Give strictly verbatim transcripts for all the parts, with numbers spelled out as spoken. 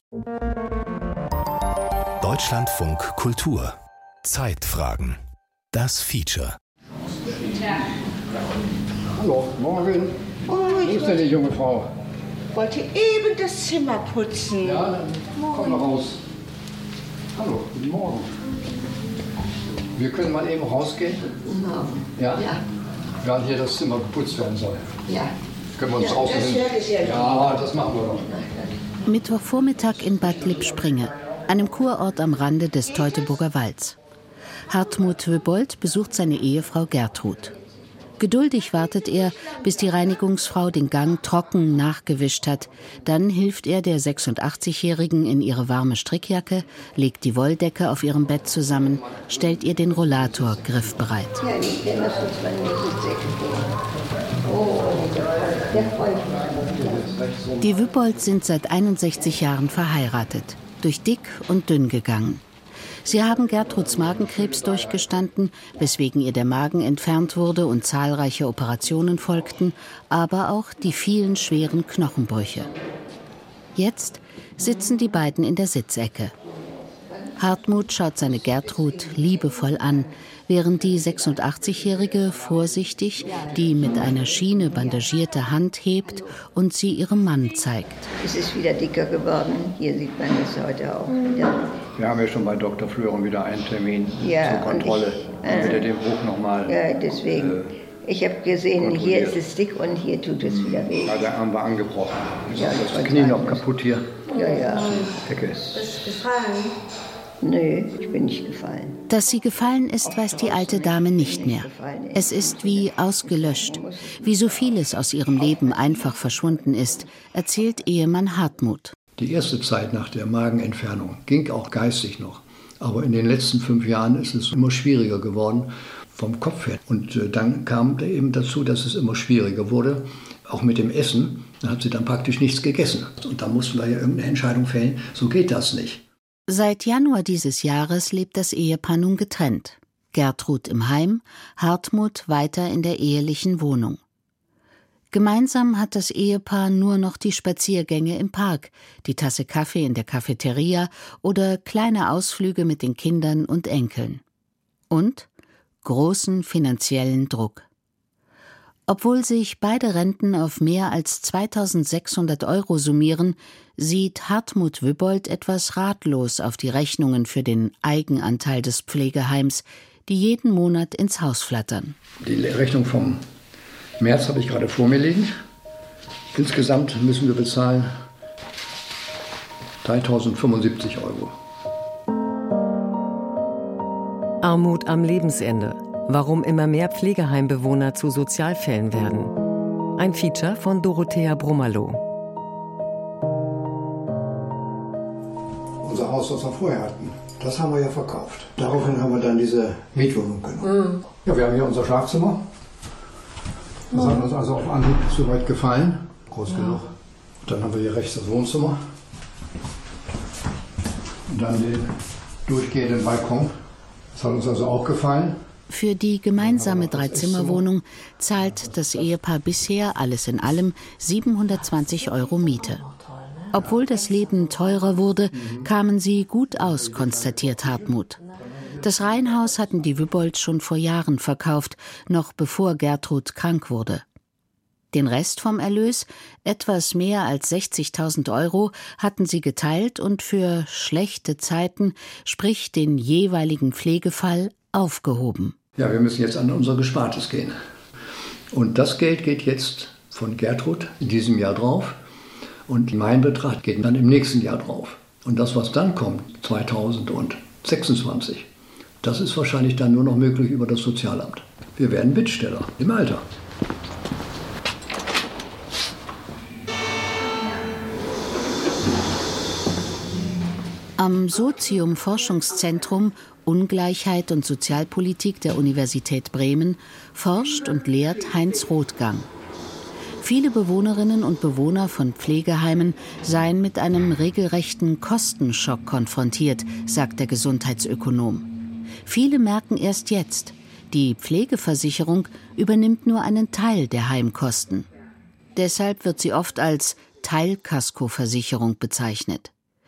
Deutschlandfunk Kultur. Zeitfragen. Das Feature. Hallo, morgen. Oh, Wo ist denn die junge Frau? Ich wollte eben das Zimmer putzen. Ja, dann komm mal raus. Hallo, guten Morgen. Wir können mal eben rausgehen. Guten Morgen. Ja? Ja. Während hier das Zimmer geputzt werden soll. Ja. Können wir uns Ja, draußen das hin? werde ich ja nicht. Ja, das machen wir doch. Mittwochvormittag in Bad Lippspringe, einem Kurort am Rande des Teutoburger Walds. Hartmut Wöbold besucht seine Ehefrau Gertrud. Geduldig wartet er, bis die Reinigungsfrau den Gang trocken nachgewischt hat. Dann hilft er der sechsundachtzigjährigen in ihre warme Strickjacke, legt die Wolldecke auf ihrem Bett zusammen, stellt ihr den Rollator griffbereit. Ja, ich kenne das uns bei mir Oh, der freut mich. Die Wöbolds sind seit einundsechzig Jahren verheiratet, durch dick und dünn gegangen. Sie haben Gertruds Magenkrebs durchgestanden, weswegen ihr der Magen entfernt wurde und zahlreiche Operationen folgten, aber auch die vielen schweren Knochenbrüche. Jetzt sitzen die beiden in der Sitzecke. Hartmut schaut seine Gertrud liebevoll an, während die sechsundachtzigjährige vorsichtig die mit einer Schiene bandagierte Hand hebt und sie ihrem Mann zeigt. Es ist wieder dicker geworden. Hier sieht man es heute auch wieder. Wir haben ja schon bei Doktor Flören wieder einen Termin Ja, zur Kontrolle. ich, äh, Damit er den Bruch nochmal... Ja, deswegen. Äh, ich habe gesehen, hier ist es dick und hier tut es wieder weh. Ja, der Arm war angebrochen. Ja, ich das wollte Knie sagen, noch kaputt hier. Ja, ja. Die Ecke. Ist gefallen? Nö, ich bin nicht gefallen. Dass sie gefallen ist, weiß die alte Dame nicht mehr. Es ist wie ausgelöscht, wie so vieles aus ihrem Leben einfach verschwunden ist, erzählt Ehemann Hartmut. Die erste Zeit nach der Magenentfernung ging auch geistig noch. Aber in den letzten fünf Jahren ist es immer schwieriger geworden vom Kopf her. Und äh, dann kam eben dazu, dass es immer schwieriger wurde, auch mit dem Essen. Da hat sie dann praktisch nichts gegessen. Und da mussten wir ja irgendeine Entscheidung fällen, so geht das nicht. Seit Januar dieses Jahres lebt das Ehepaar nun getrennt. Gertrud im Heim, Hartmut weiter in der ehelichen Wohnung. Gemeinsam hat das Ehepaar nur noch die Spaziergänge im Park, die Tasse Kaffee in der Cafeteria oder kleine Ausflüge mit den Kindern und Enkeln. Und großen finanziellen Druck. Obwohl sich beide Renten auf mehr als zweitausendsechshundert Euro summieren, sieht Hartmut Wöbold etwas ratlos auf die Rechnungen für den Eigenanteil des Pflegeheims, die jeden Monat ins Haus flattern. Die Rechnung vom März habe ich gerade vor mir liegen. Insgesamt müssen wir bezahlen dreitausendfünfundsiebzig Euro. Armut am Lebensende. Warum immer mehr Pflegeheimbewohner zu Sozialfällen werden. Ein Feature von Dorothea Brummerloh. Unser Haus, was wir vorher hatten, das haben wir ja verkauft. Daraufhin haben wir dann diese Mietwohnung genommen. Mhm. Ja, wir haben hier unser Schlafzimmer. Das mhm. hat uns also auf Anhieb soweit gefallen. Groß ja. genug. Dann haben wir hier rechts das Wohnzimmer. Und dann den durchgehenden Balkon. Das hat uns also auch gefallen. Für die gemeinsame Dreizimmerwohnung zahlt das Ehepaar bisher alles in allem siebenhundertzwanzig Euro Miete. Obwohl das Leben teurer wurde, kamen sie gut aus, konstatiert Hartmut. Das Reihenhaus hatten die Wöbolds schon vor Jahren verkauft, noch bevor Gertrud krank wurde. Den Rest vom Erlös, etwas mehr als sechzigtausend Euro, hatten sie geteilt und für schlechte Zeiten, sprich den jeweiligen Pflegefall, aufgehoben. Ja, wir müssen jetzt an unser Gespartes gehen. Und das Geld geht jetzt von Gertrud in diesem Jahr drauf und mein Betrag geht dann im nächsten Jahr drauf. Und das, was dann kommt, zweitausendsechsundzwanzig, das ist wahrscheinlich dann nur noch möglich über das Sozialamt. Wir werden Bittsteller im Alter. Am Sozium-Forschungszentrum Ungleichheit und Sozialpolitik der Universität Bremen forscht und lehrt Heinz Rothgang. Viele Bewohnerinnen und Bewohner von Pflegeheimen seien mit einem regelrechten Kostenschock konfrontiert, sagt der Gesundheitsökonom. Viele merken erst jetzt, die Pflegeversicherung übernimmt nur einen Teil der Heimkosten. Deshalb wird sie oft als Teilkaskoversicherung bezeichnet.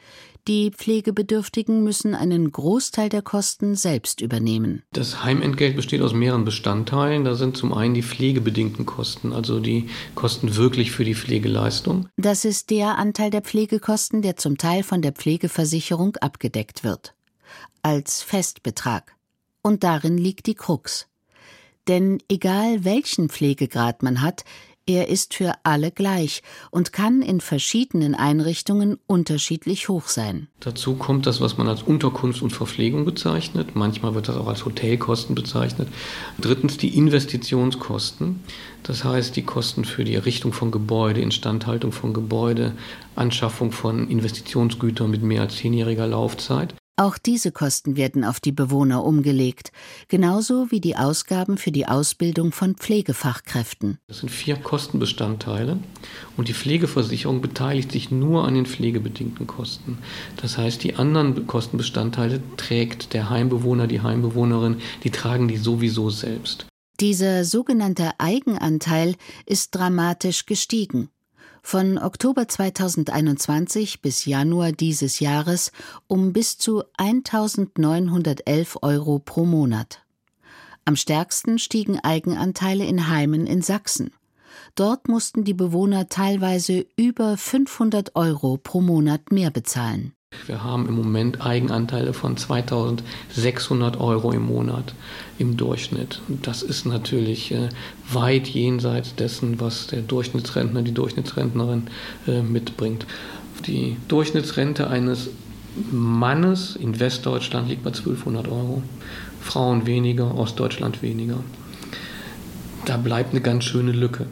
Die Pflegebedürftigen müssen einen Großteil der Kosten selbst übernehmen. Das Heimentgelt besteht aus mehreren Bestandteilen. Da sind zum einen die pflegebedingten Kosten, also die Kosten wirklich für die Pflegeleistung. Das ist der Anteil der Pflegekosten, der zum Teil von der Pflegeversicherung abgedeckt wird. Als Festbetrag. Und darin liegt die Krux. Denn egal welchen Pflegegrad man hat, er ist für alle gleich und kann in verschiedenen Einrichtungen unterschiedlich hoch sein. Dazu kommt das, was man als Unterkunft und Verpflegung bezeichnet. Manchmal wird das auch als Hotelkosten bezeichnet. Drittens die Investitionskosten. Das heißt, die Kosten für die Errichtung von Gebäude, Instandhaltung von Gebäude, Anschaffung von Investitionsgütern mit mehr als zehnjähriger Laufzeit. Auch diese Kosten werden auf die Bewohner umgelegt, genauso wie die Ausgaben für die Ausbildung von Pflegefachkräften. Das sind vier Kostenbestandteile und die Pflegeversicherung beteiligt sich nur an den pflegebedingten Kosten. Das heißt, die anderen Kostenbestandteile trägt der Heimbewohner, die Heimbewohnerin, die tragen die sowieso selbst. Dieser sogenannte Eigenanteil ist dramatisch gestiegen. Von Oktober zweitausendeinundzwanzig bis Januar dieses Jahres um bis zu eintausendneunhundertelf Euro pro Monat. Am stärksten stiegen Eigenanteile in Heimen in Sachsen. Dort mussten die Bewohner teilweise über fünfhundert Euro pro Monat mehr bezahlen. Wir haben im Moment Eigenanteile von zweitausendsechshundert Euro im Monat im Durchschnitt. Und das ist natürlich äh, weit jenseits dessen, was der Durchschnittsrentner, die Durchschnittsrentnerin äh, mitbringt. Die Durchschnittsrente eines Mannes in Westdeutschland liegt bei zwölfhundert Euro. Frauen weniger, Ostdeutschland weniger. Da bleibt eine ganz schöne Lücke.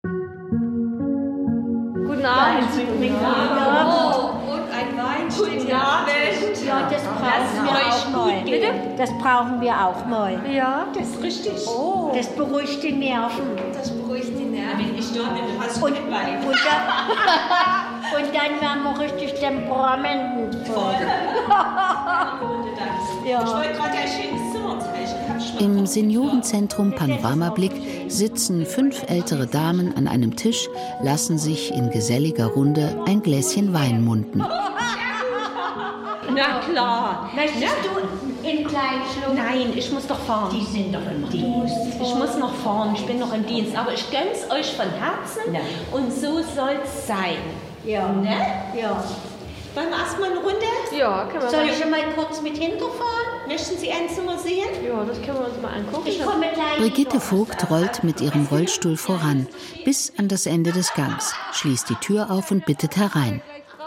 Guten Abend. Guten Abend. Guten Abend. Ja, das brauchen wir auch mal. Bitte? Das brauchen wir auch mal. Ja, das ist richtig. Oh. Das beruhigt die Nerven. Das beruhigt die Nerven. Ich glaube, du hast Und, gut bei. und, dann, und dann werden wir richtig temperamentenvoll. Ja. Ich wollte gerade ein schönes Zimmer zeichnen. Im Seniorenzentrum Panoramablick sitzen fünf ältere Damen an einem Tisch, lassen sich in geselliger Runde ein Gläschen Wein munden. Na klar. Möchtest ja. du in kleinen Schluck? Nein, ich muss doch fahren. Die sind doch im Dienst. Ich muss noch fahren, ich bin noch im Dienst. Aber ich gönn's euch von Herzen. Nein. Und so soll's sein. Ja. Ne? Ja. Wollen wir erstmal eine Runde? Ja, können wir Soll mal. ich schon mal kurz mit hinterfahren? Möchten Sie ein Zimmer sehen? Ja, das können wir uns mal angucken. Ich komme gleich. Brigitte Vogt rollt mit ihrem Rollstuhl voran, bis an das Ende des Gangs, schließt die Tür auf und bittet herein.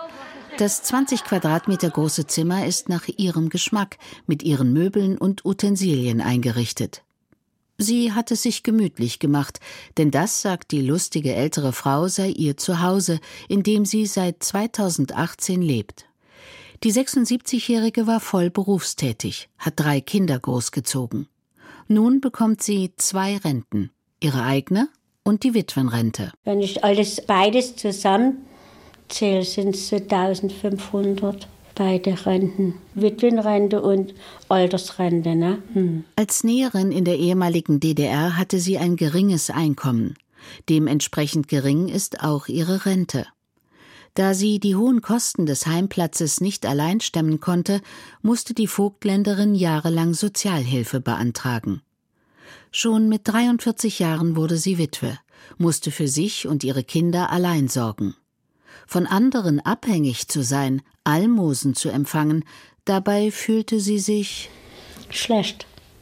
Das zwanzig Quadratmeter große Zimmer ist nach ihrem Geschmack, mit ihren Möbeln und Utensilien eingerichtet. Sie hat es sich gemütlich gemacht, denn das, sagt die lustige ältere Frau, sei ihr Zuhause, in dem sie seit zweitausendachtzehn lebt. Die sechsundsiebzigjährige war voll berufstätig, hat drei Kinder großgezogen. Nun bekommt sie zwei Renten, ihre eigene und die Witwenrente. Wenn ich alles beides zusammen zähle, sind es so eintausendfünfhundert. Beide Renten, Witwenrente und Altersrente. Ne? Hm. Als Näherin in der ehemaligen D D R hatte sie ein geringes Einkommen. Dementsprechend gering ist auch ihre Rente. Da sie die hohen Kosten des Heimplatzes nicht allein stemmen konnte, musste die Vogtländerin jahrelang Sozialhilfe beantragen. Schon mit dreiundvierzig Jahren wurde sie Witwe, musste für sich und ihre Kinder allein sorgen. Von anderen abhängig zu sein, Almosen zu empfangen, dabei fühlte sie sich schlecht.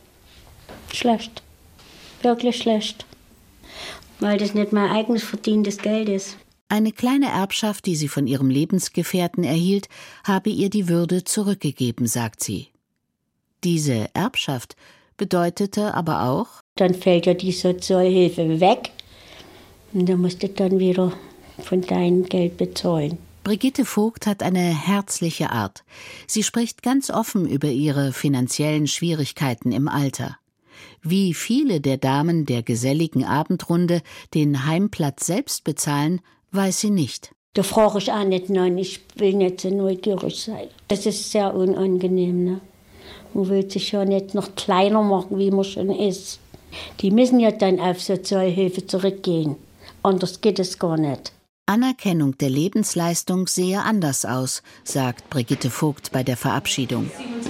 Schlecht. Wirklich schlecht. Weil das nicht mein eigenes verdientes Geld ist. Eine kleine Erbschaft, die sie von ihrem Lebensgefährten erhielt, habe ihr die Würde zurückgegeben, sagt sie. Diese Erbschaft bedeutete aber auch: Dann fällt ja die Sozialhilfe weg und dann musst du dann wieder von deinem Geld bezahlen. Brigitte Vogt hat eine herzliche Art. Sie spricht ganz offen über ihre finanziellen Schwierigkeiten im Alter. Wie viele der Damen der geselligen Abendrunde den Heimplatz selbst bezahlen, weiß sie nicht. Da frage ich auch nicht, nein, ich will nicht so neugierig sein. Das ist sehr unangenehm. Ne? Man will sich ja nicht noch kleiner machen, wie man schon ist. Die müssen ja dann auf Sozialhilfe zurückgehen. Anders geht es gar nicht. Anerkennung der Lebensleistung sehe anders aus, sagt Brigitte Vogt bei der Verabschiedung.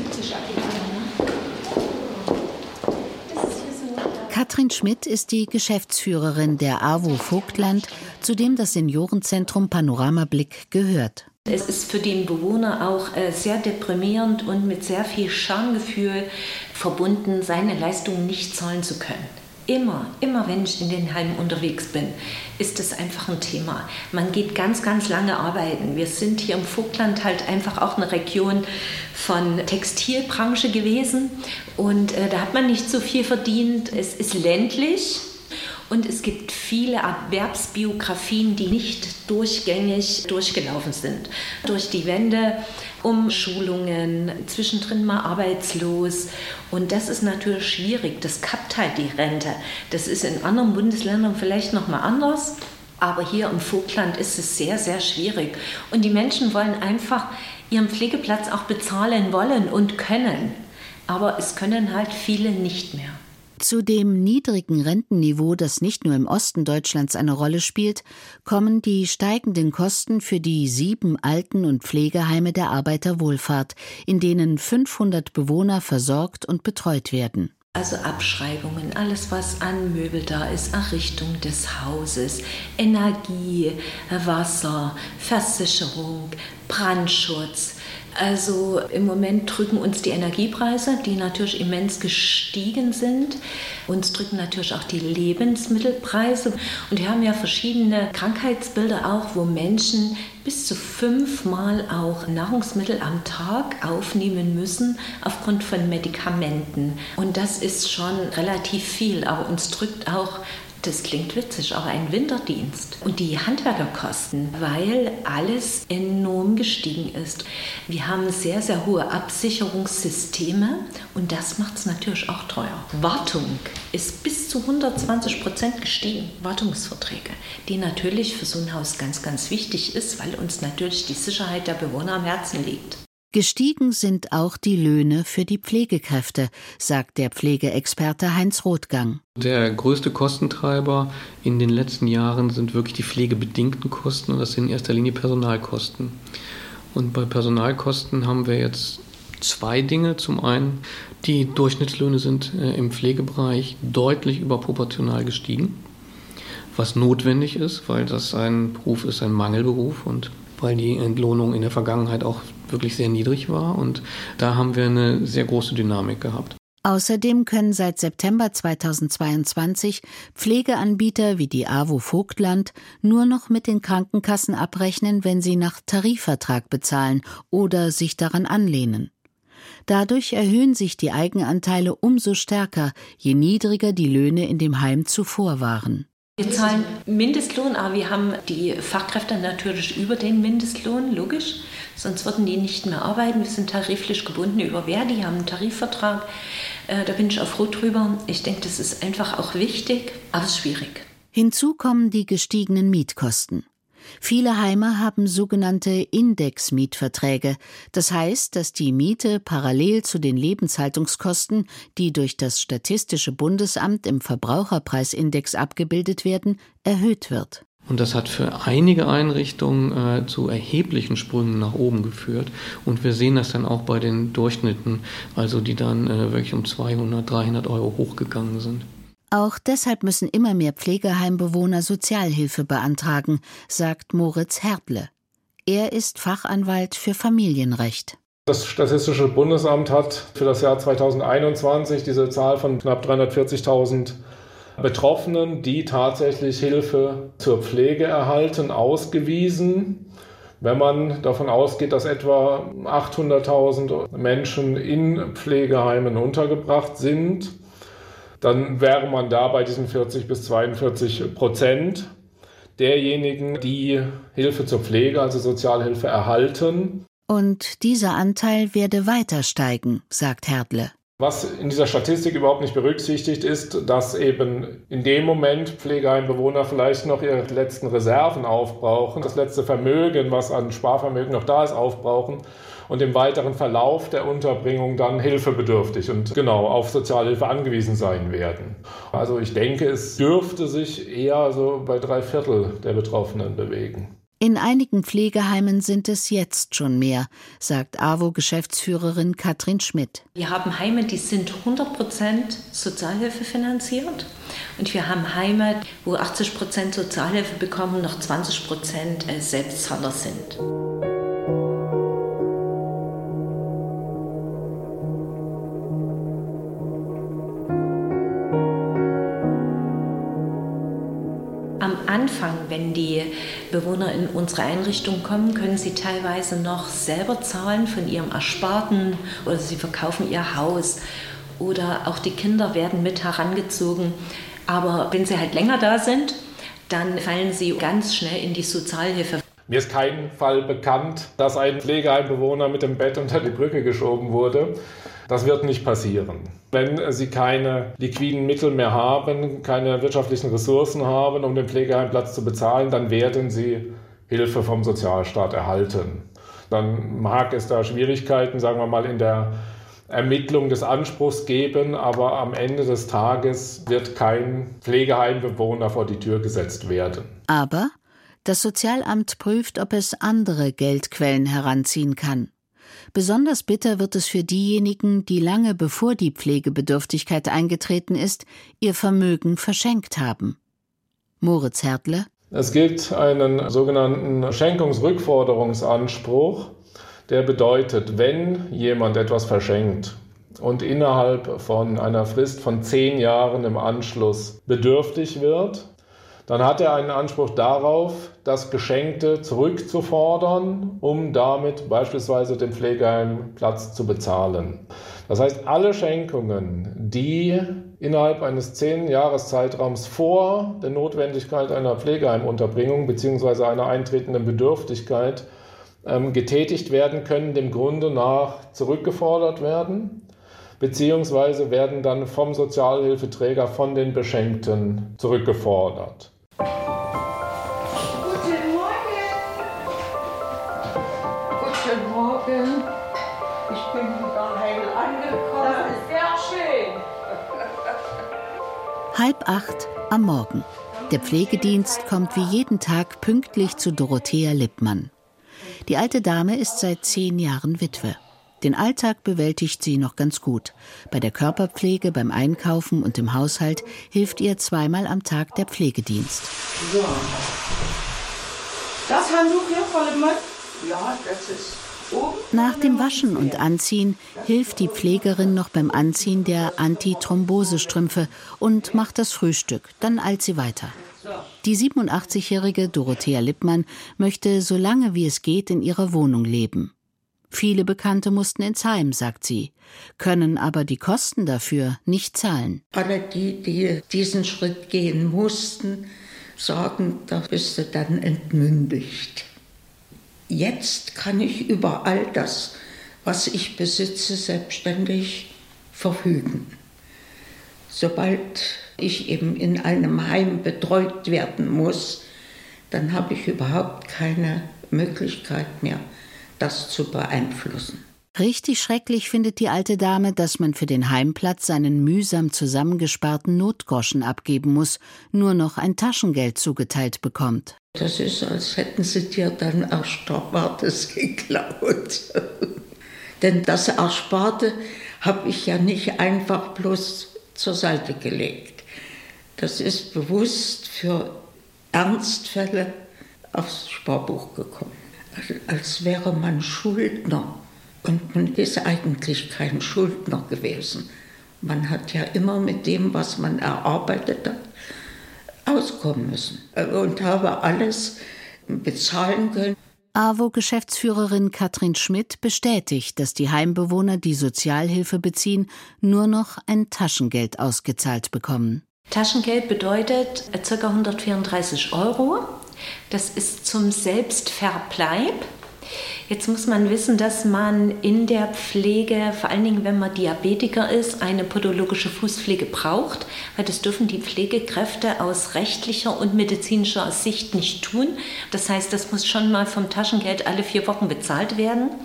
Katrin Schmidt ist die Geschäftsführerin der A W O Vogtland, zu dem das Seniorenzentrum Panoramablick gehört. Es ist für den Bewohner auch sehr deprimierend und mit sehr viel Schamgefühl verbunden, seine Leistungen nicht zahlen zu können. Immer, immer wenn ich in den Heimen unterwegs bin, ist das einfach ein Thema. Man geht ganz, ganz lange arbeiten. Wir sind hier im Vogtland halt einfach auch eine Region von Textilbranche gewesen und äh, da hat man nicht so viel verdient. Es ist ländlich und es gibt viele Erwerbsbiografien, die nicht durchgängig durchgelaufen sind. Durch die Wende, Umschulungen, zwischendrin mal arbeitslos. Und das ist natürlich schwierig. Das kappt halt die Rente. Das ist in anderen Bundesländern vielleicht noch mal anders. Aber hier im Vogtland ist es sehr, sehr schwierig. Und die Menschen wollen einfach ihren Pflegeplatz auch bezahlen wollen und können. Aber es können halt viele nicht mehr. Zu dem niedrigen Rentenniveau, das nicht nur im Osten Deutschlands eine Rolle spielt, kommen die steigenden Kosten für die sieben Alten- und Pflegeheime der Arbeiterwohlfahrt, in denen fünfhundert Bewohner versorgt und betreut werden. Also Abschreibungen, alles was an Möbel da ist, Errichtung des Hauses, Energie, Wasser, Versicherung, Brandschutz. Also im Moment drücken uns die Energiepreise, die natürlich immens gestiegen sind. Uns drücken natürlich auch die Lebensmittelpreise. Und wir haben ja verschiedene Krankheitsbilder auch, wo Menschen bis zu fünfmal auch Nahrungsmittel am Tag aufnehmen müssen aufgrund von Medikamenten. Und das ist schon relativ viel, aber uns drückt auch, das klingt witzig, aber ein Winterdienst und die Handwerkerkosten, weil alles enorm gestiegen ist. Wir haben sehr, sehr hohe Absicherungssysteme und das macht es natürlich auch teuer. Wartung ist bis zu hundertzwanzig Prozent gestiegen, Wartungsverträge, die natürlich für so ein Haus ganz, ganz wichtig ist, weil uns natürlich die Sicherheit der Bewohner am Herzen liegt. Gestiegen sind auch die Löhne für die Pflegekräfte, sagt der Pflegeexperte Heinz Rothgang. Der größte Kostentreiber in den letzten Jahren sind wirklich die pflegebedingten Kosten und das sind in erster Linie Personalkosten. Und bei Personalkosten haben wir jetzt zwei Dinge. Zum einen, die Durchschnittslöhne sind im Pflegebereich deutlich überproportional gestiegen, was notwendig ist, weil das ein Beruf ist, ein Mangelberuf und weil die Entlohnung in der Vergangenheit auch wirklich sehr niedrig war und da haben wir eine sehr große Dynamik gehabt. Außerdem können seit September zweitausendzweiundzwanzig Pflegeanbieter wie die A W O Vogtland nur noch mit den Krankenkassen abrechnen, wenn sie nach Tarifvertrag bezahlen oder sich daran anlehnen. Dadurch erhöhen sich die Eigenanteile umso stärker, je niedriger die Löhne in dem Heim zuvor waren. Wir zahlen Mindestlohn, aber wir haben die Fachkräfte natürlich über den Mindestlohn, logisch. Sonst würden die nicht mehr arbeiten. Wir sind tariflich gebunden über Verdi, die haben einen Tarifvertrag. Äh, da bin ich auch froh drüber. Ich denke, das ist einfach auch wichtig, aber es ist schwierig. Hinzu kommen die gestiegenen Mietkosten. Viele Heime haben sogenannte Indexmietverträge. Das heißt, dass die Miete parallel zu den Lebenshaltungskosten, die durch das Statistische Bundesamt im Verbraucherpreisindex abgebildet werden, erhöht wird. Und das hat für einige Einrichtungen äh, zu erheblichen Sprüngen nach oben geführt. Und wir sehen das dann auch bei den Durchschnitten, also die dann äh, wirklich um zweihundert, dreihundert Euro hochgegangen sind. Auch deshalb müssen immer mehr Pflegeheimbewohner Sozialhilfe beantragen, sagt Moritz Hertle. Er ist Fachanwalt für Familienrecht. Das Statistische Bundesamt hat für das Jahr zweitausendeinundzwanzig diese Zahl von knapp dreihundertvierzigtausend Betroffenen, die tatsächlich Hilfe zur Pflege erhalten, ausgewiesen. Wenn man davon ausgeht, dass etwa achthunderttausend Menschen in Pflegeheimen untergebracht sind, dann wäre man da bei diesen vierzig bis zweiundvierzig Prozent derjenigen, die Hilfe zur Pflege, also Sozialhilfe, erhalten. Und dieser Anteil werde weiter steigen, sagt Hertle. Was in dieser Statistik überhaupt nicht berücksichtigt ist, dass eben in dem Moment Pflegeheimbewohner vielleicht noch ihre letzten Reserven aufbrauchen, das letzte Vermögen, was an Sparvermögen noch da ist, aufbrauchen und im weiteren Verlauf der Unterbringung dann hilfebedürftig und genau auf Sozialhilfe angewiesen sein werden. Also ich denke, es dürfte sich eher so bei drei Viertel der Betroffenen bewegen. In einigen Pflegeheimen sind es jetzt schon mehr, sagt A W O-Geschäftsführerin Katrin Schmidt. Wir haben Heime, die sind hundert Prozent Sozialhilfe finanziert. Und wir haben Heime, wo achtzig Prozent Sozialhilfe bekommen, noch zwanzig Prozent Selbstzahler sind. Am Anfang, wenn die Bewohner in unsere Einrichtung kommen, können sie teilweise noch selber zahlen von ihrem Ersparten oder sie verkaufen ihr Haus oder auch die Kinder werden mit herangezogen. Aber wenn sie halt länger da sind, dann fallen sie ganz schnell in die Sozialhilfe. Mir ist kein Fall bekannt, dass ein Pflegeheimbewohner mit dem Bett unter die Brücke geschoben wurde. Das wird nicht passieren. Wenn Sie keine liquiden Mittel mehr haben, keine wirtschaftlichen Ressourcen haben, um den Pflegeheimplatz zu bezahlen, dann werden Sie Hilfe vom Sozialstaat erhalten. Dann mag es da Schwierigkeiten, sagen wir mal, in der Ermittlung des Anspruchs geben, aber am Ende des Tages wird kein Pflegeheimbewohner vor die Tür gesetzt werden. Aber das Sozialamt prüft, ob es andere Geldquellen heranziehen kann. Besonders bitter wird es für diejenigen, die lange bevor die Pflegebedürftigkeit eingetreten ist, ihr Vermögen verschenkt haben. Moritz Hertle. Es gibt einen sogenannten Schenkungsrückforderungsanspruch, der bedeutet, wenn jemand etwas verschenkt und innerhalb von einer Frist von zehn Jahren im Anschluss bedürftig wird, dann hat er einen Anspruch darauf, das Geschenkte zurückzufordern, um damit beispielsweise den Pflegeheimplatz zu bezahlen. Das heißt, alle Schenkungen, die innerhalb eines zehn-Jahres-Zeitraums vor der Notwendigkeit einer Pflegeheimunterbringung bzw. einer eintretenden Bedürftigkeit ähm, getätigt werden, können dem Grunde nach zurückgefordert werden, beziehungsweise werden dann vom Sozialhilfeträger von den Beschenkten zurückgefordert. Guten Morgen. Guten Morgen. Ich bin wieder heil angekommen. Das ist sehr schön. Halb acht am Morgen. Der Pflegedienst kommt wie jeden Tag pünktlich zu Dorothea Lippmann. Die alte Dame ist seit zehn Jahren Witwe. Den Alltag bewältigt sie noch ganz gut. Bei der Körperpflege, beim Einkaufen und im Haushalt hilft ihr zweimal am Tag der Pflegedienst. So. Das Handtuch hier, Frau Lippmann? Ja, das ist oben. Nach dem Waschen und Anziehen hilft die Pflegerin noch beim Anziehen der Antithrombosestrümpfe und macht das Frühstück. Dann eilt sie weiter. Die siebenundachtzigjährige Dorothea Lippmann möchte so lange wie es geht in ihrer Wohnung leben. Viele Bekannte mussten ins Heim, sagt sie, können aber die Kosten dafür nicht zahlen. Alle die, die diesen Schritt gehen mussten, sagen, da bist du dann entmündigt. Jetzt kann ich über all das, was ich besitze, selbstständig verfügen. Sobald ich eben in einem Heim betreut werden muss, dann habe ich überhaupt keine Möglichkeit mehr, das zu beeinflussen. Richtig schrecklich findet die alte Dame, dass man für den Heimplatz seinen mühsam zusammengesparten Notgroschen abgeben muss, nur noch ein Taschengeld zugeteilt bekommt. Das ist, als hätten sie dir dein Erspartes geklaut. Denn das Ersparte habe ich ja nicht einfach bloß zur Seite gelegt. Das ist bewusst für Ernstfälle aufs Sparbuch gekommen. Als wäre man Schuldner. Und man ist eigentlich kein Schuldner gewesen. Man hat ja immer mit dem, was man erarbeitet hat, auskommen müssen. Und habe alles bezahlen können. A W O-Geschäftsführerin Katrin Schmidt bestätigt, dass die Heimbewohner, die Sozialhilfe beziehen, nur noch ein Taschengeld ausgezahlt bekommen. Taschengeld bedeutet ca. hundertvierunddreißig Euro. Das ist zum Selbstverbleib. Jetzt muss man wissen, dass man in der Pflege, vor allen Dingen wenn man Diabetiker ist, eine podologische Fußpflege braucht, weil das dürfen die Pflegekräfte aus rechtlicher und medizinischer Sicht nicht tun. Das heißt, das muss schon mal vom Taschengeld alle vier Wochen bezahlt werden.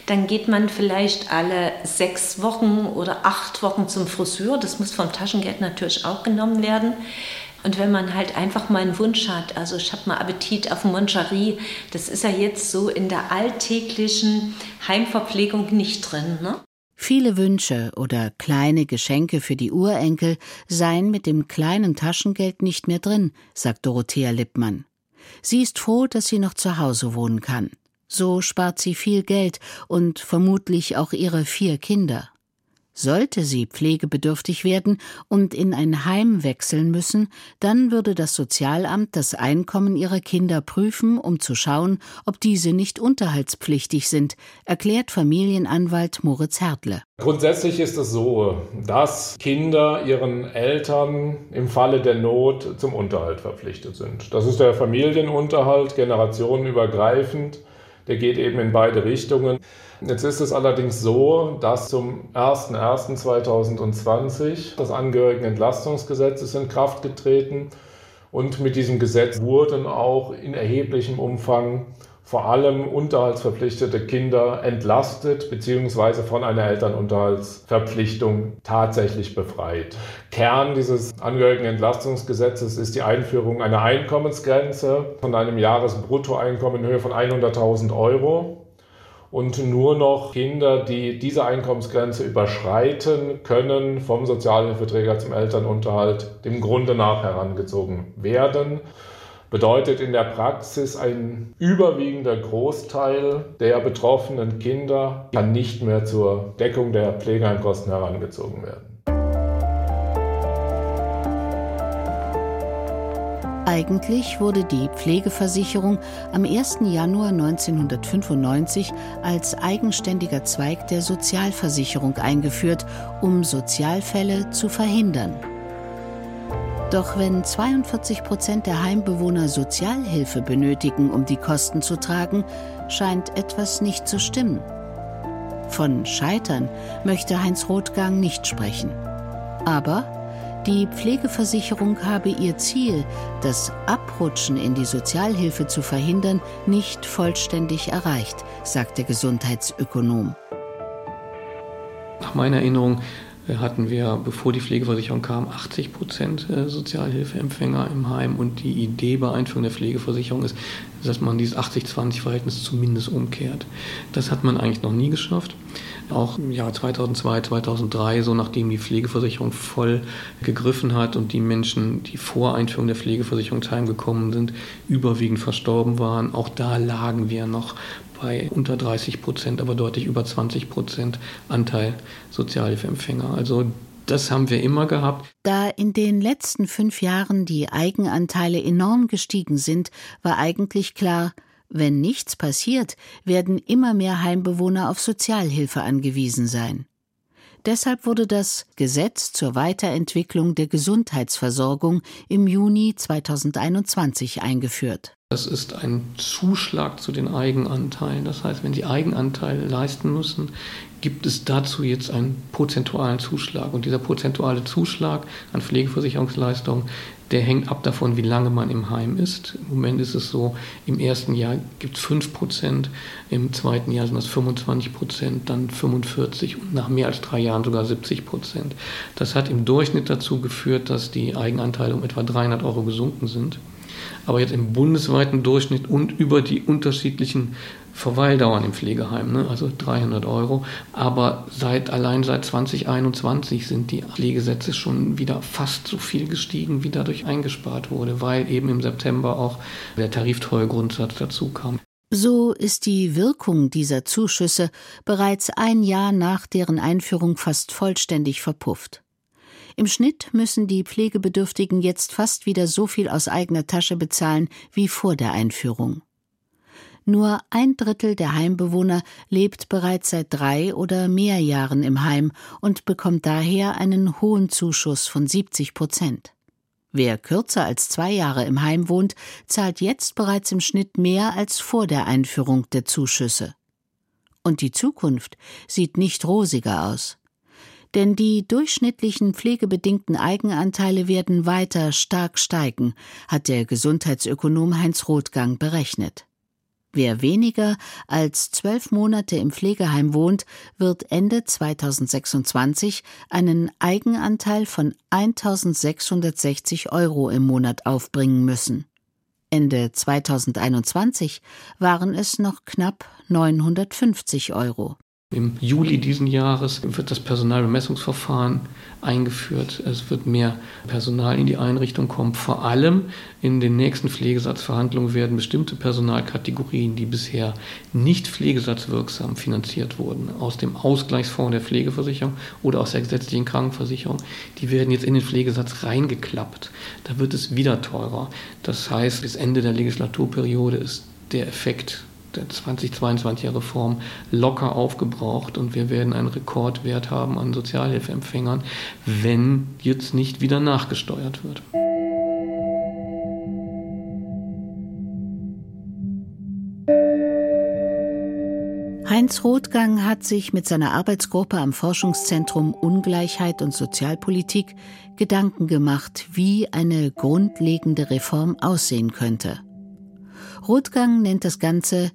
dann geht man vielleicht alle sechs Wochen oder acht Wochen zum Friseur. Das muss vom Taschengeld natürlich auch genommen werden. Und wenn man halt einfach mal einen Wunsch hat, also ich habe mal Appetit auf Moncherie, das ist ja jetzt so in der alltäglichen Heimverpflegung nicht drin, ne? Viele Wünsche oder kleine Geschenke für die Urenkel seien mit dem kleinen Taschengeld nicht mehr drin, sagt Dorothea Lippmann. Sie ist froh, dass sie noch zu Hause wohnen kann. So spart sie viel Geld und vermutlich auch ihre vier Kinder. Sollte sie pflegebedürftig werden und in ein Heim wechseln müssen, dann würde das Sozialamt das Einkommen ihrer Kinder prüfen, um zu schauen, ob diese nicht unterhaltspflichtig sind, erklärt Familienanwalt Moritz Hertle. Grundsätzlich ist es so, dass Kinder ihren Eltern im Falle der Not zum Unterhalt verpflichtet sind. Das ist der Familienunterhalt, generationenübergreifend. Der geht eben in beide Richtungen. Jetzt ist es allerdings so, dass zum ersten ersten zweitausendzwanzig das Angehörigenentlastungsgesetz ist in Kraft getreten und mit diesem Gesetz wurden auch in erheblichem Umfang vor allem unterhaltsverpflichtete Kinder entlastet bzw. von einer Elternunterhaltsverpflichtung tatsächlich befreit. Kern dieses Angehörigenentlastungsgesetzes ist die Einführung einer Einkommensgrenze von einem Jahresbruttoeinkommen in Höhe von hunderttausend Euro. Und nur noch Kinder, die diese Einkommensgrenze überschreiten, können vom Sozialhilfeträger zum Elternunterhalt dem Grunde nach herangezogen werden. Bedeutet in der Praxis, ein überwiegender Großteil der betroffenen Kinder kann nicht mehr zur Deckung der Pflegeheimkosten herangezogen werden. Eigentlich wurde die Pflegeversicherung am ersten Januar neunzehnhundertfünfundneunzig als eigenständiger Zweig der Sozialversicherung eingeführt, um Sozialfälle zu verhindern. Doch wenn zweiundvierzig Prozent der Heimbewohner Sozialhilfe benötigen, um die Kosten zu tragen, scheint etwas nicht zu stimmen. Von Scheitern möchte Heinz Rothgang nicht sprechen. Aber die Pflegeversicherung habe ihr Ziel, das Abrutschen in die Sozialhilfe zu verhindern, nicht vollständig erreicht, sagt der Gesundheitsökonom. Nach meiner Erinnerung hatten wir, bevor die Pflegeversicherung kam, achtzig Prozent Sozialhilfeempfänger im Heim. Und die Idee bei Einführung der Pflegeversicherung ist, dass man dieses achtzig zwanzig Verhältnis zumindest umkehrt. Das hat man eigentlich noch nie geschafft. Auch im Jahr zweitausendzwei, zweitausenddrei, so nachdem die Pflegeversicherung voll gegriffen hat und die Menschen, die vor Einführung der Pflegeversicherung heimgekommen sind, überwiegend verstorben waren. Auch da lagen wir noch bei unter dreißig Prozent, aber deutlich über zwanzig Prozent Anteil Sozialhilfeempfänger. Also das haben wir immer gehabt. Da in den letzten fünf Jahren die Eigenanteile enorm gestiegen sind, war eigentlich klar, wenn nichts passiert, werden immer mehr Heimbewohner auf Sozialhilfe angewiesen sein. Deshalb wurde das Gesetz zur Weiterentwicklung der Gesundheitsversorgung im Juni zweitausendeinundzwanzig eingeführt. Das ist ein Zuschlag zu den Eigenanteilen. Das heißt, wenn Sie Eigenanteile leisten müssen, gibt es dazu jetzt einen prozentualen Zuschlag. Und dieser prozentuale Zuschlag an Pflegeversicherungsleistungen, der hängt ab davon, wie lange man im Heim ist. Im Moment ist es so, im ersten Jahr gibt es fünf Prozent, im zweiten Jahr sind das fünfundzwanzig Prozent, dann fünfundvierzig und nach mehr als drei Jahren sogar siebzig Prozent. Das hat im Durchschnitt dazu geführt, dass die Eigenanteile um etwa dreihundert Euro gesunken sind. Aber jetzt im bundesweiten Durchschnitt und über die unterschiedlichen Verweildauern im Pflegeheim, ne? Also dreihundert Euro. Aber seit allein seit zweitausendeinundzwanzig sind die Pflegesätze schon wieder fast so viel gestiegen, wie dadurch eingespart wurde, weil eben im September auch der Tariftreuegrundsatz dazu kam. So ist die Wirkung dieser Zuschüsse bereits ein Jahr nach deren Einführung fast vollständig verpufft. Im Schnitt müssen die Pflegebedürftigen jetzt fast wieder so viel aus eigener Tasche bezahlen wie vor der Einführung. Nur ein Drittel der Heimbewohner lebt bereits seit drei oder mehr Jahren im Heim und bekommt daher einen hohen Zuschuss von siebzig Prozent. Wer kürzer als zwei Jahre im Heim wohnt, zahlt jetzt bereits im Schnitt mehr als vor der Einführung der Zuschüsse. Und die Zukunft sieht nicht rosiger aus. Denn die durchschnittlichen pflegebedingten Eigenanteile werden weiter stark steigen, hat der Gesundheitsökonom Heinz Rothgang berechnet. Wer weniger als zwölf Monate im Pflegeheim wohnt, wird Ende zweitausendsechsundzwanzig einen Eigenanteil von eintausendsechshundertsechzig Euro im Monat aufbringen müssen. Ende zweitausendeinundzwanzig waren es noch knapp neunhundertfünfzig Euro. Im Juli diesen Jahres wird das Personalbemessungsverfahren eingeführt. Es wird mehr Personal in die Einrichtung kommen. Vor allem in den nächsten Pflegesatzverhandlungen werden bestimmte Personalkategorien, die bisher nicht pflegesatzwirksam finanziert wurden, aus dem Ausgleichsfonds der Pflegeversicherung oder aus der gesetzlichen Krankenversicherung, die werden jetzt in den Pflegesatz reingeklappt. Da wird es wieder teurer. Das heißt, bis Ende der Legislaturperiode ist der Effekt der zweitausendzweiundzwanziger Reform locker aufgebraucht und wir werden einen Rekordwert haben an Sozialhilfeempfängern, wenn jetzt nicht wieder nachgesteuert wird. Heinz Rothgang hat sich mit seiner Arbeitsgruppe am Forschungszentrum Ungleichheit und Sozialpolitik Gedanken gemacht, wie eine grundlegende Reform aussehen könnte. Rothgang nennt das Ganze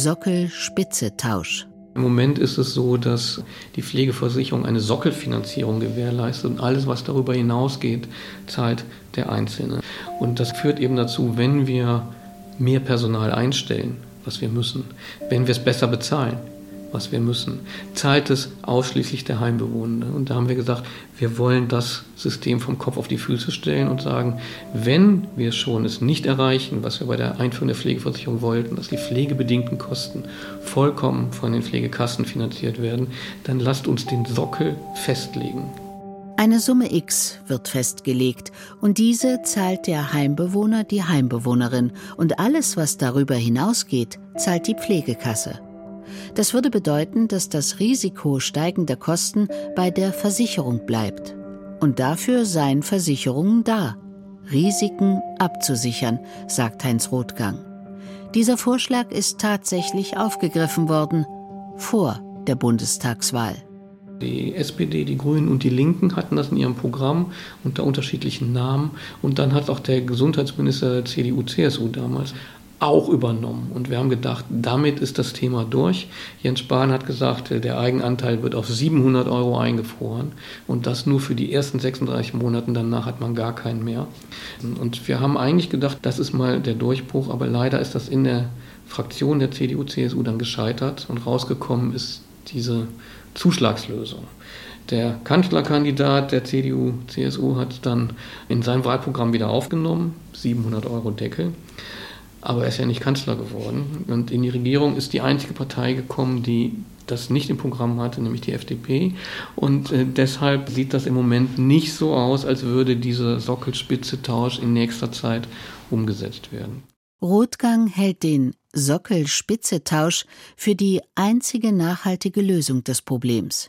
Sockel-Spitze-Tausch. Im Moment ist es so, dass die Pflegeversicherung eine Sockelfinanzierung gewährleistet und alles, was darüber hinausgeht, zahlt der Einzelne. Und das führt eben dazu, wenn wir mehr Personal einstellen, was wir müssen, wenn wir es besser bezahlen, was wir müssen, zahlt es ausschließlich der Heimbewohner. Und da haben wir gesagt, wir wollen das System vom Kopf auf die Füße stellen und sagen, wenn wir schon es nicht erreichen, was wir bei der Einführung der Pflegeversicherung wollten, dass die pflegebedingten Kosten vollkommen von den Pflegekassen finanziert werden, dann lasst uns den Sockel festlegen. Eine Summe X wird festgelegt und diese zahlt der Heimbewohner die Heimbewohnerin und alles, was darüber hinausgeht, zahlt die Pflegekasse. Das würde bedeuten, dass das Risiko steigender Kosten bei der Versicherung bleibt. Und dafür seien Versicherungen da, Risiken abzusichern, sagt Heinz Rothgang. Dieser Vorschlag ist tatsächlich aufgegriffen worden, vor der Bundestagswahl. Die S P D, die Grünen und die Linken hatten das in ihrem Programm unter unterschiedlichen Namen. Und dann hat auch der Gesundheitsminister der C D U C S U damals auch übernommen. Und wir haben gedacht, damit ist das Thema durch. Jens Spahn hat gesagt, der Eigenanteil wird auf siebenhundert Euro eingefroren. Und das nur für die ersten sechsunddreißig Monate, danach hat man gar keinen mehr. Und wir haben eigentlich gedacht, das ist mal der Durchbruch. Aber leider ist das in der Fraktion der C D U C S U dann gescheitert. Und rausgekommen ist diese Zuschlagslösung. Der Kanzlerkandidat der C D U C S U hat dann in sein Wahlprogramm wieder aufgenommen, siebenhundert Euro Deckel. Aber er ist ja nicht Kanzler geworden. Und in die Regierung ist die einzige Partei gekommen, die das nicht im Programm hatte, nämlich die F D P. Und äh, deshalb sieht das im Moment nicht so aus, als würde dieser Sockelspitze-Tausch in nächster Zeit umgesetzt werden. Rothgang hält den Sockel-Spitze-Tausch für die einzige nachhaltige Lösung des Problems.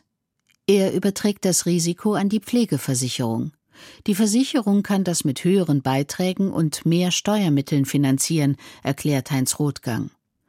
Er überträgt das Risiko an die Pflegeversicherung. Die Versicherung kann das mit höheren Beiträgen und mehr Steuermitteln finanzieren, erklärt Heinz Rothgang.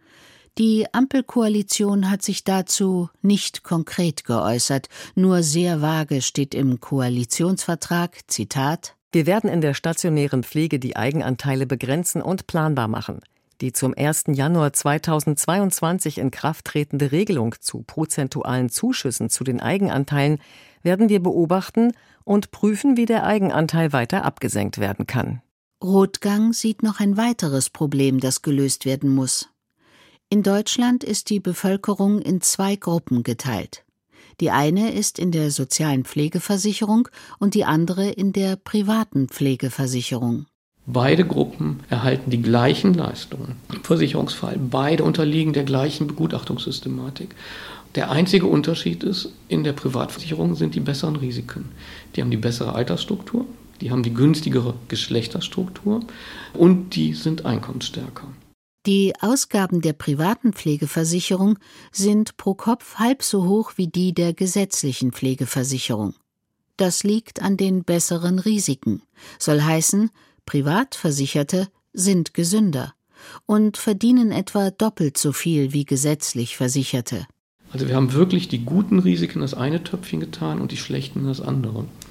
Die Ampelkoalition hat sich dazu nicht konkret geäußert, nur sehr vage steht im Koalitionsvertrag, Zitat: Wir werden in der stationären Pflege die Eigenanteile begrenzen und planbar machen. Die zum ersten Januar zweitausendzweiundzwanzig in Kraft tretende Regelung zu prozentualen Zuschüssen zu den Eigenanteilen werden wir beobachten und prüfen, wie der Eigenanteil weiter abgesenkt werden kann. Rothgang sieht noch ein weiteres Problem, das gelöst werden muss. In Deutschland ist die Bevölkerung in zwei Gruppen geteilt. Die eine ist in der sozialen Pflegeversicherung und die andere in der privaten Pflegeversicherung. Beide Gruppen erhalten die gleichen Leistungen im Versicherungsfall. Beide unterliegen der gleichen Begutachtungssystematik. Der einzige Unterschied ist, in der Privatversicherung sind die besseren Risiken. Die haben die bessere Altersstruktur, die haben die günstigere Geschlechterstruktur und die sind einkommensstärker. Die Ausgaben der privaten Pflegeversicherung sind pro Kopf halb so hoch wie die der gesetzlichen Pflegeversicherung. Das liegt an den besseren Risiken. Soll heißen, Privatversicherte sind gesünder und verdienen etwa doppelt so viel wie gesetzlich Versicherte. Also wir haben wirklich die guten Risiken in das eine Töpfchen getan und die schlechten in das andere.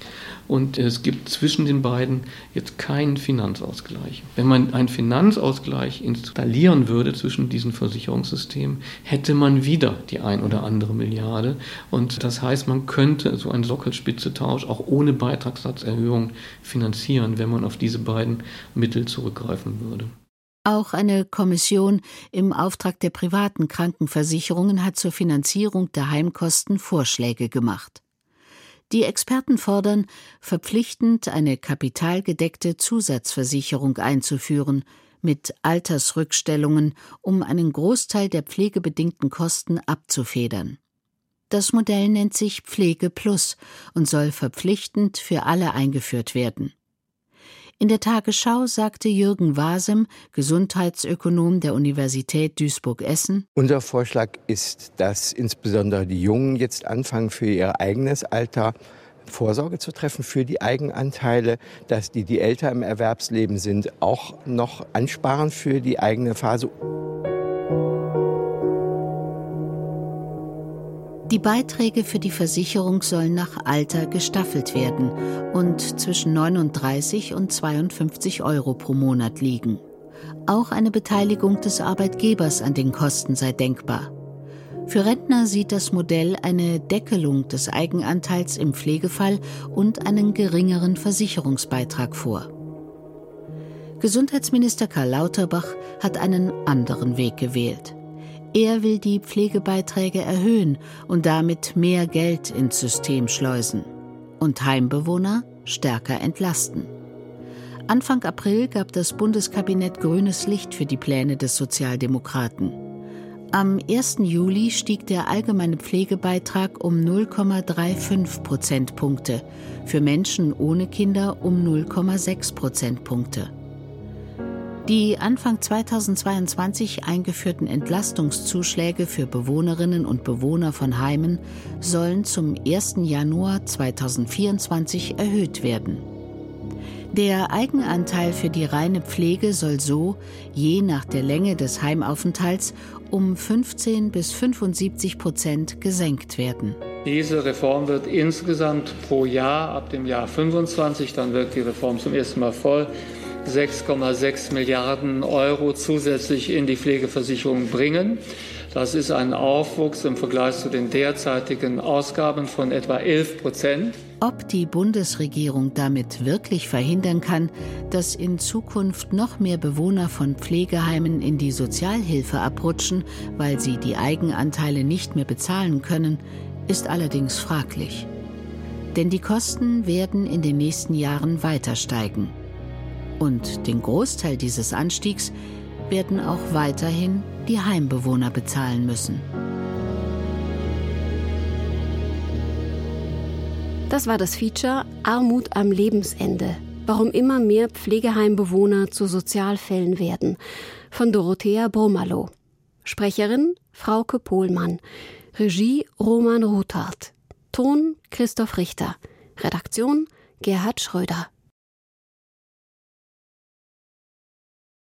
und es gibt zwischen den beiden jetzt keinen Finanzausgleich. Wenn man einen Finanzausgleich installieren würde zwischen diesen Versicherungssystemen, hätte man wieder die ein oder andere Milliarde. Und das heißt, man könnte so einen Sockelspitze-Tausch auch ohne Beitragssatzerhöhung finanzieren, wenn man auf diese beiden Mittel zurückgreifen würde. Auch eine Kommission im Auftrag der privaten Krankenversicherungen hat zur Finanzierung der Heimkosten Vorschläge gemacht. Die Experten fordern, verpflichtend eine kapitalgedeckte Zusatzversicherung einzuführen, mit Altersrückstellungen, um einen Großteil der pflegebedingten Kosten abzufedern. Das Modell nennt sich Pflege Plus und soll verpflichtend für alle eingeführt werden. In der Tagesschau sagte Jürgen Wasem, Gesundheitsökonom der Universität Duisburg-Essen: Unser Vorschlag ist, dass insbesondere die Jungen jetzt anfangen, für ihr eigenes Alter Vorsorge zu treffen für die Eigenanteile, dass die, die älter im Erwerbsleben sind, auch noch ansparen für die eigene Phase. Die Beiträge für die Versicherung sollen nach Alter gestaffelt werden und zwischen neununddreißig und zweiundfünfzig Euro pro Monat liegen. Auch eine Beteiligung des Arbeitgebers an den Kosten sei denkbar. Für Rentner sieht das Modell eine Deckelung des Eigenanteils im Pflegefall und einen geringeren Versicherungsbeitrag vor. Gesundheitsminister Karl Lauterbach hat einen anderen Weg gewählt. Er will die Pflegebeiträge erhöhen und damit mehr Geld ins System schleusen und Heimbewohner stärker entlasten. Anfang April gab das Bundeskabinett grünes Licht für die Pläne des Sozialdemokraten. Am ersten Juli stieg der allgemeine Pflegebeitrag um null Komma fünfunddreißig Prozentpunkte, für Menschen ohne Kinder um null Komma sechs Prozentpunkte. Die Anfang zweitausendzweiundzwanzig eingeführten Entlastungszuschläge für Bewohnerinnen und Bewohner von Heimen sollen zum ersten Januar zweitausendvierundzwanzig erhöht werden. Der Eigenanteil für die reine Pflege soll so, je nach der Länge des Heimaufenthalts, um fünfzehn bis fünfundsiebzig Prozent gesenkt werden. Diese Reform wird insgesamt pro Jahr ab dem Jahr fünfundzwanzig, dann wirkt die Reform zum ersten Mal voll, sechs Komma sechs Milliarden Euro zusätzlich in die Pflegeversicherung bringen. Das ist ein Aufwuchs im Vergleich zu den derzeitigen Ausgaben von etwa elf Prozent. Ob die Bundesregierung damit wirklich verhindern kann, dass in Zukunft noch mehr Bewohner von Pflegeheimen in die Sozialhilfe abrutschen, weil sie die Eigenanteile nicht mehr bezahlen können, ist allerdings fraglich. Denn die Kosten werden in den nächsten Jahren weiter steigen. Und den Großteil dieses Anstiegs werden auch weiterhin die Heimbewohner bezahlen müssen. Das war das Feature Armut am Lebensende. Warum immer mehr Pflegeheimbewohner zu Sozialfällen werden. Von Dorothea Brummerloh. Sprecherin Frauke Pohlmann. Regie Roman Ruthardt. Ton Christoph Richter. Redaktion Gerhard Schröder.